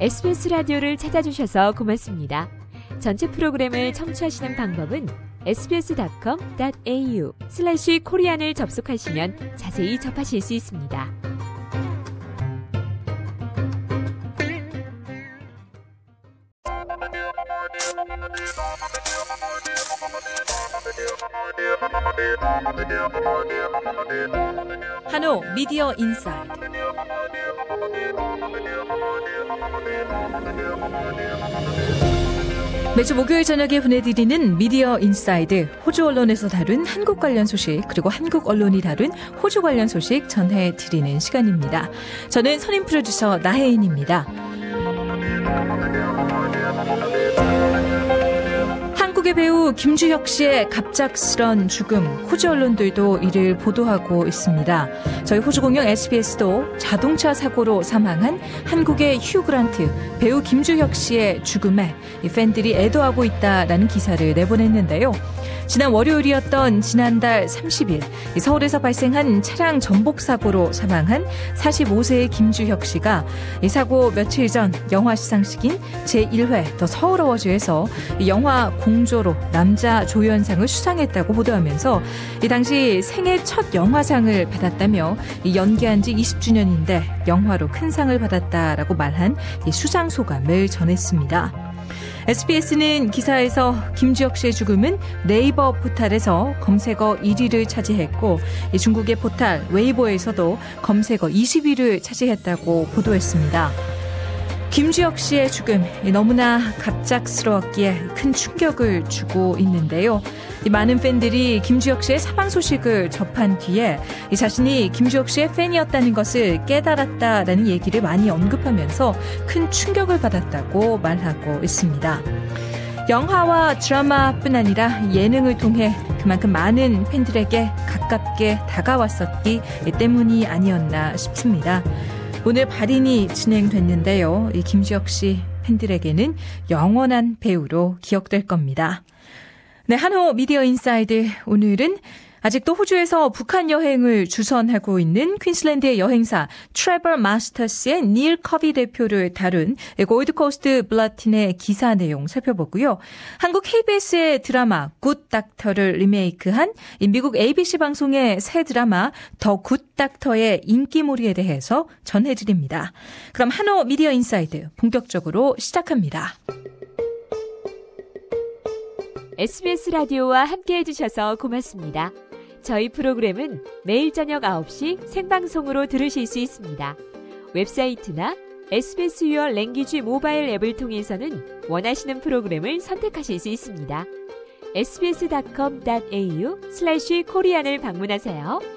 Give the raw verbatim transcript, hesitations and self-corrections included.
에스비에스 라디오를 찾아주셔서 고맙습니다. 전체 프로그램을 청취하시는 방법은 에스비에스닷컴 닷 에이유 슬래시 코리안을 접속하시면 자세히 접하실 수 있습니다. 한호 미디어 인사이드. 매주 목요일 저녁에 보내드리는 미디어 인사이드, 호주 언론에서 다룬 한국 관련 소식, 그리고 한국 언론이 다룬 호주 관련 소식 전해드리는 시간입니다. 저는 선임 프로듀서 나혜인입니다. 한국의 배우 김주혁 씨의 갑작스런 죽음, 호주 언론들도 이를 보도하고 있습니다. 저희 호주공영 에스비에스도 자동차 사고로 사망한 한국의 휴 그란트, 배우 김주혁 씨의 죽음에 팬들이 애도하고 있다라는 기사를 내보냈는데요. 지난 월요일이었던 지난달 삼십일 서울에서 발생한 차량 전복 사고로 사망한 사십오 세의 김주혁 씨가 이 사고 며칠 전 영화 시상식인 제일 회 더 서울어워즈에서 영화 공조로 남자 조연상을 수상했다고 보도하면서 이 당시 생애 첫 영화상을 받았다며 이 연기한 지 이십 주년인데 영화로 큰 상을 받았다라고 말한 이 수상 소감을 전했습니다. 에스비에스는 기사에서 김주혁 씨의 죽음은 네이버 포탈에서 검색어 일 위를 차지했고 중국의 포탈 웨이보에서도 검색어 이십 위를 차지했다고 보도했습니다. 김주혁 씨의 죽음 너무나 갑작스러웠기에 큰 충격을 주고 있는데요. 많은 팬들이 김주혁 씨의 사망 소식을 접한 뒤에 자신이 김주혁 씨의 팬이었다는 것을 깨달았다라는 얘기를 많이 언급하면서 큰 충격을 받았다고 말하고 있습니다. 영화와 드라마뿐 아니라 예능을 통해 그만큼 많은 팬들에게 가깝게 다가왔었기 때문이 아니었나 싶습니다. 오늘 발인이 진행됐는데요. 이 김주혁 씨 팬들에게는 영원한 배우로 기억될 겁니다. 네, 한호 미디어 인사이드, 오늘은 아직도 호주에서 북한 여행을 주선하고 있는 퀸슬랜드의 여행사 트레버 마스터스의 닐 커비 대표를 다룬 골드코스트 블러틴의 기사 내용 살펴보고요. 한국 케이비에스의 드라마 굿 닥터를 리메이크한 미국 에이비씨 방송의 새 드라마 더 굿 닥터의 인기몰이에 대해서 전해드립니다. 그럼 한호 미디어 인사이드 본격적으로 시작합니다. 에스비에스 라디오와 함께해 주셔서 고맙습니다. 저희 프로그램은 매일 저녁 아홉 시 생방송으로 들으실 수 있습니다. 웹사이트나 에스비에스 Your Language 모바일 앱을 통해서는 원하시는 프로그램을 선택하실 수 있습니다. 에스비에스닷컴 닷 에이유 슬래시 코리안을 방문하세요.